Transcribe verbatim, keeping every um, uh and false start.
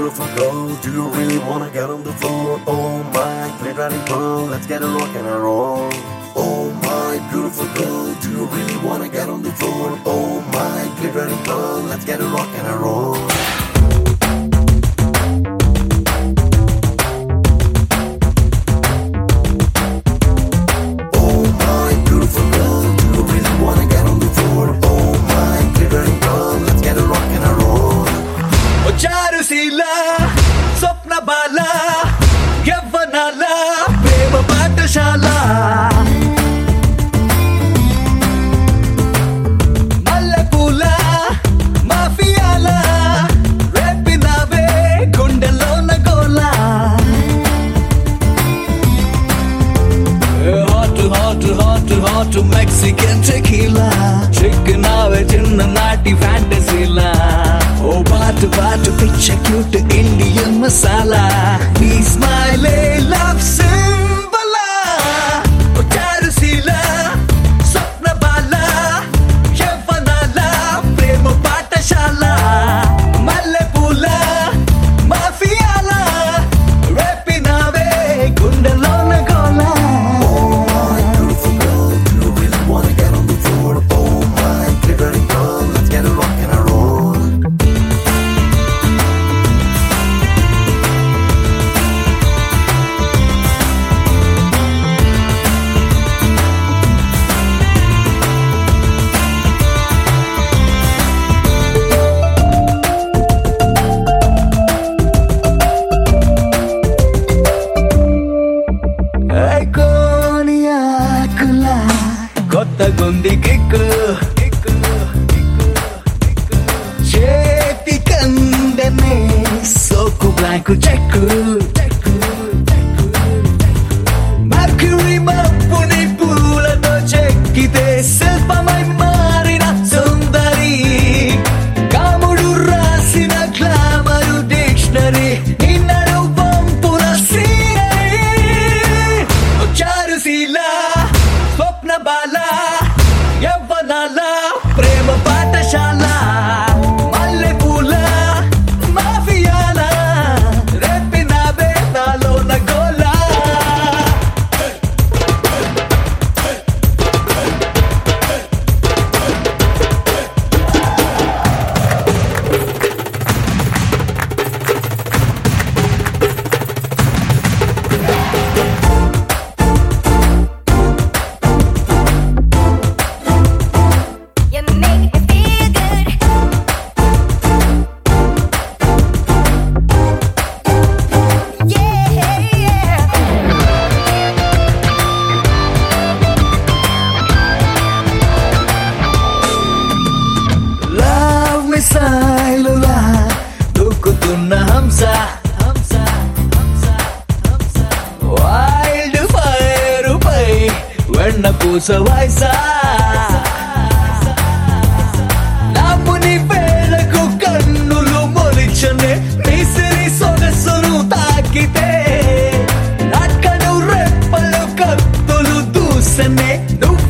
beautiful girl, do you really wanna get on the floor? Oh my glittering pearl, let's get a rock and a roll. Oh my beautiful girl, do you really wanna get on the floor? Oh my glittering pearl, let's get a rock and a roll. చారుశీలా స్వప్న బాల యవ్వనాల ప్రేమ పాఠశాల మల్లెపూల మాఫియాల రేపినావే గుండెలోన గోల hot hot hot hot Mexican tequila చిక్కినావే చిన్ననాటి ఫ్యాంటసీలా ఓ బాటు బాటు పిచ్చ క్యూట్ ఇండియన్ మసాలా నీ స్మైలే లవ్ సింబలా ఓ చారుశీలా స్వప్న బాల యవ్వనాల ప్రేమ పాఠశాల మల్లెపూల మాఫియాల రేపినావే గుండెలోన గోల. కొత్త గుంది కిక్కు చేతి కందనే సోకు బ్లాంకు చెక్కు మర్క్యూరీ మప్పుని పూలతో చెక్కితే శిల్పమై మారిన సుందరి కాముడు రాసిన గ్లామరు డిక్షనరీ నిన్నడు పంపున చారుశీలా స్వప్న బాల యవ్వనాల ప్రేమ పాఠశాల మల్లెపూల మాఫియాల రేపినావే నాలోన గోల. మిసైలులా దూకుతున్న హంస వైల్డ్ ఫైర్ పై వెన్న పూస వయసా నాముని వేళకు కన్నులు మొలిచనే మిసిరి సొగసును తాకితే నక్కను రెప్పలు కత్తులు దూసనే నువ్వు